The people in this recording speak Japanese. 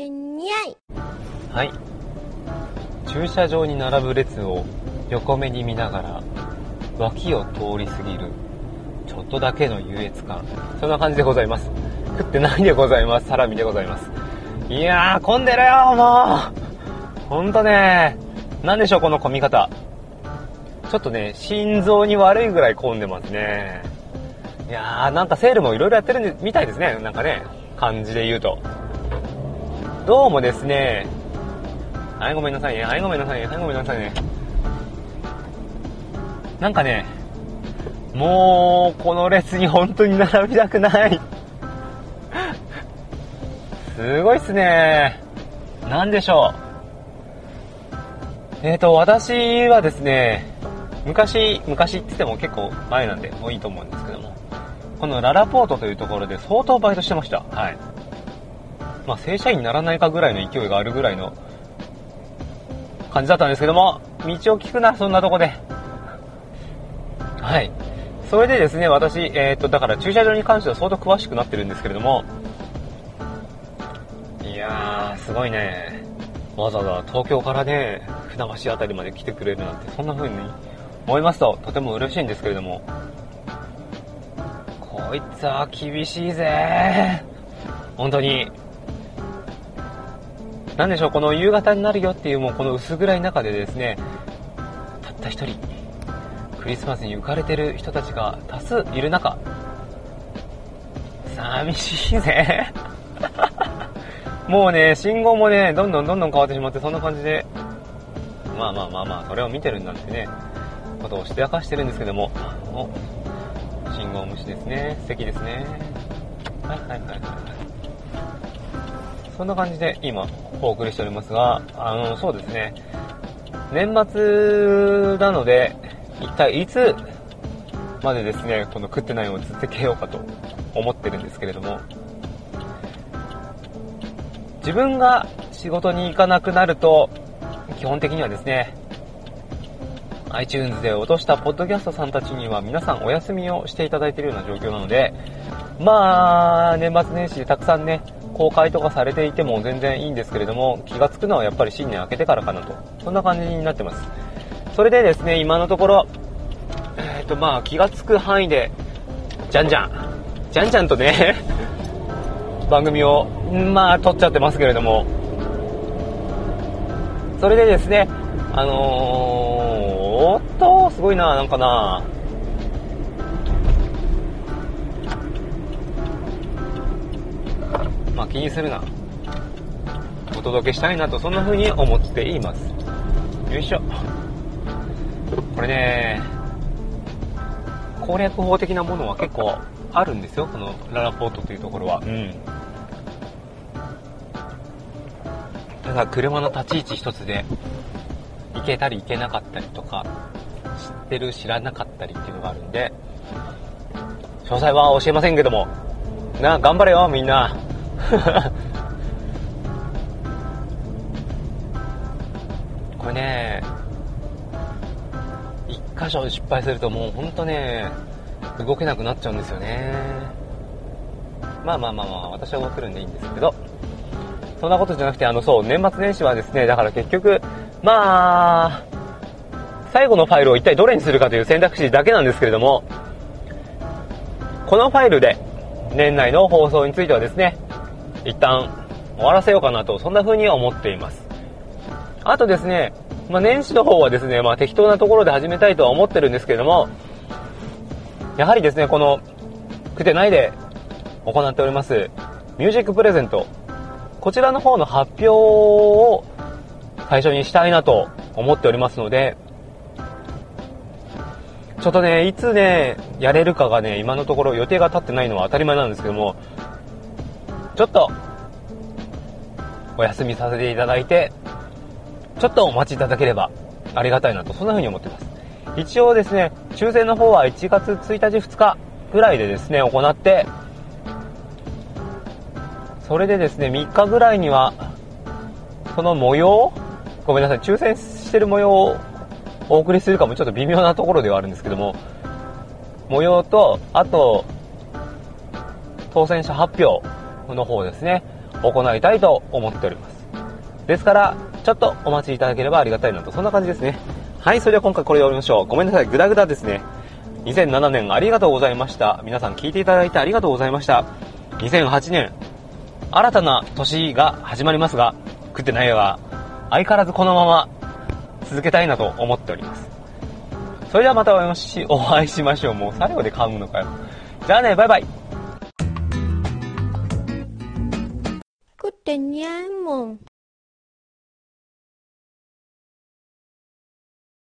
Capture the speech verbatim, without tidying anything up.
てにゃい。 はい。駐車場に並ぶ列を横目に見ながら脇を通り過ぎるちょっとだけの優越感、そんな感じでございます。食ってないでございます。サラミでございます。いやー混んでるよもうほんとね。なんでしょうこの混み方。ちょっとね心臓に悪いぐらい混んでますね。いやーなんかセールもいろいろやってるみたいですね。なんかね感じで言うとどうもですね。はいごめんなさいねはいごめんなさいねはいごめんなさいね。なんかねもうこの列に本当に並びたくないすごいっすね。なんでしょう。えーと私はですね昔昔って言っても結構前なんでもういいと思うんですけども、このララポートというところで相当バイトしてました。はい。まあ正社員にならないかぐらいの勢いがあるぐらいの感じだったんですけども、道を聞くなそんなとこで。はい。それでですね私えーとだから駐車場に関しては相当詳しくなってるんですけれども、いやーすごいね。わざわざ東京からね船橋あたりまで来てくれるなんて、そんな風に思いますととても嬉しいんですけれども、こいつは厳しいぜ本当に。なんでしょうこの夕方になるよっていうもうこの薄暗い中でですね、たった一人クリスマスに浮かれてる人たちが多数いる中、寂しいぜもうね信号もねどんどんどんどん変わってしまって、そんな感じでまあまあまあまあそれを見てるんだってねことをして明かしてるんですけども、お信号無視ですね。素敵ですね。はいはいはいはい。そんな感じで今お送りしておりますが、あのそうですね年末なので一体いつまでですねこの食ってないを続けようかと思ってるんですけれども、自分が仕事に行かなくなると基本的にはですね iTunes で落としたポッドキャストさんたちには皆さんお休みをしていただいているような状況なので、まあ年末年始でたくさんね公開とかされていても全然いいんですけれども、気がつくのはやっぱり新年明けてからかなと、そんな感じになってます。それでですね今のところえっとまあ気がつく範囲でじゃんじゃんじゃんじゃんとね番組をまあ撮っちゃってますけれども、それでですねあのー、おっとすごいな、なんかなまあ気にするな、お届けしたいなとそんな風に思っています。よいしょ。これね攻略法的なものは結構あるんですよこのララポートというところは。うんただ車の立ち位置一つで行けたり行けなかったりとか、知ってる知らなかったりっていうのがあるんで、詳細は教えませんけどもな、頑張れよみんなこれね一箇所失敗するともうほんとね動けなくなっちゃうんですよね。まあまあまあまあ私は動けるんでいいんですけど、そんなことじゃなくて、あのそう年末年始はですねだから結局まあ最後のファイルを一体どれにするかという選択肢だけなんですけれども、このファイルで年内の放送についてはですね一旦終わらせようかなと、そんな風に思っています。あとですね、まあ、年始の方はですね、まあ、適当なところで始めたいとは思ってるんですけれども、やはりですねこの食ってないで行っておりますミュージックプレゼント、こちらの方の発表を最初にしたいなと思っておりますので、ちょっとねいつねやれるかがね今のところ予定が立ってないのは当たり前なんですけども、ちょっとお休みさせていただいてちょっとお待ちいただければありがたいなと、そんな風に思っています。一応ですね抽選の方はいちがつついたちふつかぐらいでですね行って、それでですねみっかぐらいにはその模様、ごめんなさい抽選してる模様をお送りするかもちょっと微妙なところではあるんですけども、模様とあと当選者発表の方ですね行いたいと思っております。ですから、ちょっとお待ちいただければありがたいなと、そんな感じですね。はい、それでは今回これで終わりましょう。ごめんなさい、グダグダですね。にせんななねんありがとうございました。皆さん聞いていただいてありがとうございました。にせんはちねん、新たな年が始まりますが、食ってないが、相変わらずこのまま続けたいなと思っております。それではまたお会いしましょう。もう最後で噛むのかよ。じゃあね、バイバイ。